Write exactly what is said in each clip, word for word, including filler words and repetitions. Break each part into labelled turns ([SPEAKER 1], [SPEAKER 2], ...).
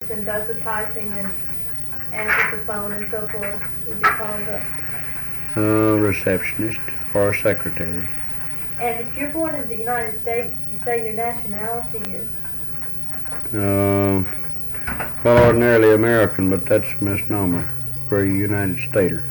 [SPEAKER 1] and does the typing and answers the phone and so forth, would you call the...
[SPEAKER 2] Uh, receptionist or secretary.
[SPEAKER 1] And if you're born in the United States, you say your nationality is?
[SPEAKER 2] Uh, well, ordinarily American, but that's a misnomer. We're a United Stater.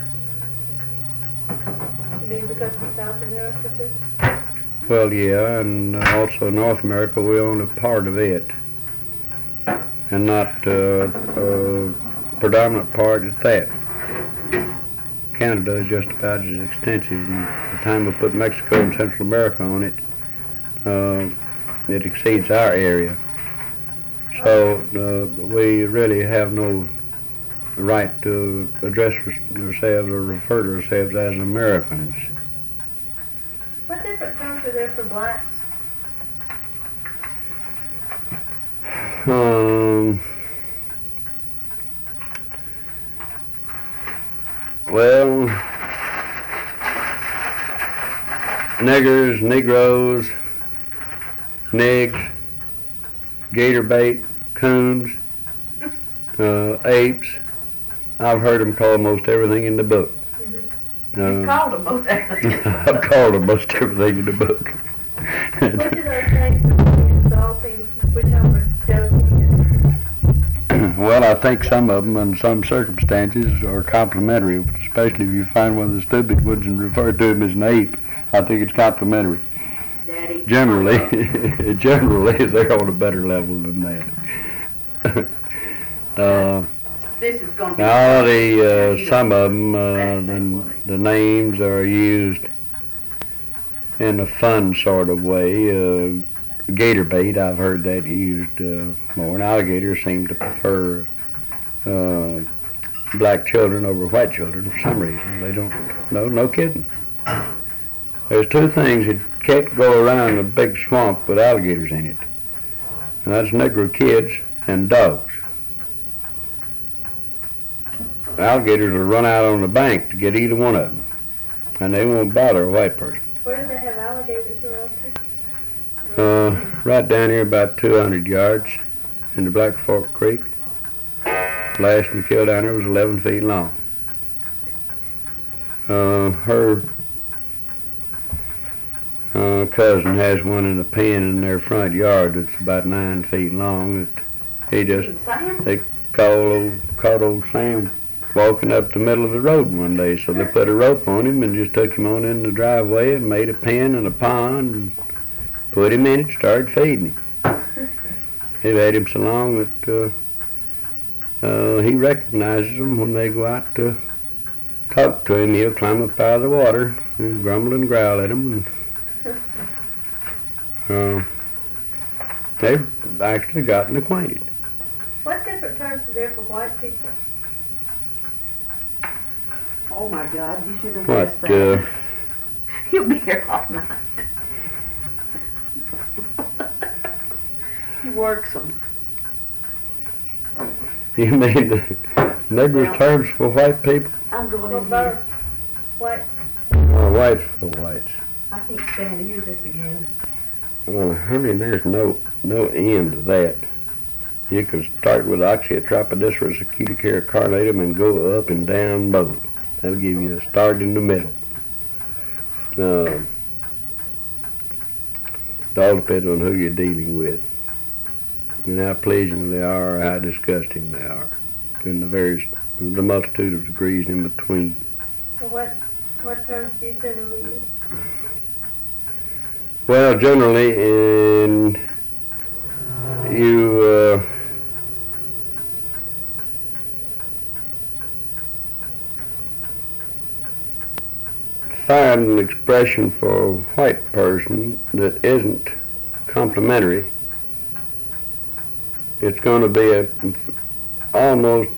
[SPEAKER 1] You mean because of South America too?
[SPEAKER 2] Well, yeah, and also North America, we own a part of it, and not uh, a predominant part at that. Canada is just about as extensive, and by the time we put Mexico and Central America on it, uh, it exceeds our area. So uh, we really have no right to address ourselves or refer to ourselves as Americans.
[SPEAKER 1] What different terms are there for blacks?
[SPEAKER 2] Um, well, niggers, negroes, nigs, gator bait, coons, uh, apes. I've heard them call most everything in the book.
[SPEAKER 1] Mm-hmm. Uh, you called them most everything.
[SPEAKER 2] I've called them most everything in the book.
[SPEAKER 1] Which of those things are insulting, which of them are joking?
[SPEAKER 2] Well, I think some of them, in some circumstances, are complimentary, especially if you find one of the stupid ones and refer to him as an ape. I think it's complimentary.
[SPEAKER 1] Daddy.
[SPEAKER 2] Generally, generally, they're on a better level than that. uh,
[SPEAKER 1] This is going to be
[SPEAKER 2] now, the, uh, some of them, uh, the, the names are used in a fun sort of way. Uh, gator bait, I've heard that used uh, more, and alligators seem to prefer uh, black children over white children for some reason. They don't, no, no kidding. There's two things that can't go around a big swamp with alligators in it, and that's Negro kids and dogs. Alligators will run out on the bank to get either one of them, and they won't bother a white person.
[SPEAKER 1] Where do they have alligators around here?
[SPEAKER 2] Uh, right down here about two hundred yards in the Black Fork Creek. Last one killed down there was eleven feet long. Uh, her uh, cousin has one in a pen in their front yard that's about nine feet long. That he just, they call old, caught old Sam walking up the middle of the road one day, so they put a rope on him and just took him on in the driveway and made a pen and a pond and put him in it, started feeding him. They've had him so long that uh, uh, he recognizes them when they go out to talk to him. He'll climb up out of the water and grumble and growl at them. And, uh, they've actually gotten acquainted.
[SPEAKER 1] What different terms are there for white people?
[SPEAKER 3] Oh my God, you should have
[SPEAKER 2] What,
[SPEAKER 3] guessed that.
[SPEAKER 2] uh,
[SPEAKER 3] He'll be here all night. He works them.
[SPEAKER 2] You mean the Negro terms for white people?
[SPEAKER 3] I'm going
[SPEAKER 1] For
[SPEAKER 3] in
[SPEAKER 1] both
[SPEAKER 3] here.
[SPEAKER 1] white.
[SPEAKER 2] Or whites for whites?
[SPEAKER 3] I can't stand to hear this again.
[SPEAKER 2] Well, honey, there's no no end to that. You can start with Oxyatropidiscus acuticara carnatum and go up and down both. That'll give you a start in the middle. Uh, it all depends on who you're dealing with, and how pleasing they are or how disgusting they are, and the various, the multitude of degrees in between.
[SPEAKER 1] Well, what, what terms do you generally use?
[SPEAKER 2] Well, generally, in you uh, find an expression for a white person that isn't complimentary, it's going to be a almost